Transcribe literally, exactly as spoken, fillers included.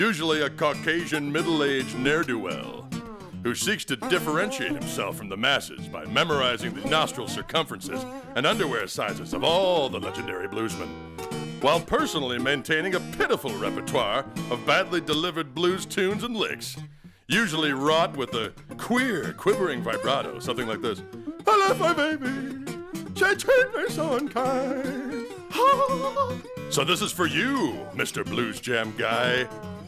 Usually a Caucasian middle-aged ne'er-do-well who seeks to differentiate himself from the masses by memorizing the nostril circumferences and underwear sizes of all the legendary bluesmen, while personally maintaining a pitiful repertoire of badly delivered blues tunes and licks, usually wrought with a queer, quivering vibrato, something like this. I left my baby, she treated me so unkind. So this is for you, Mister Blues Jam Guy.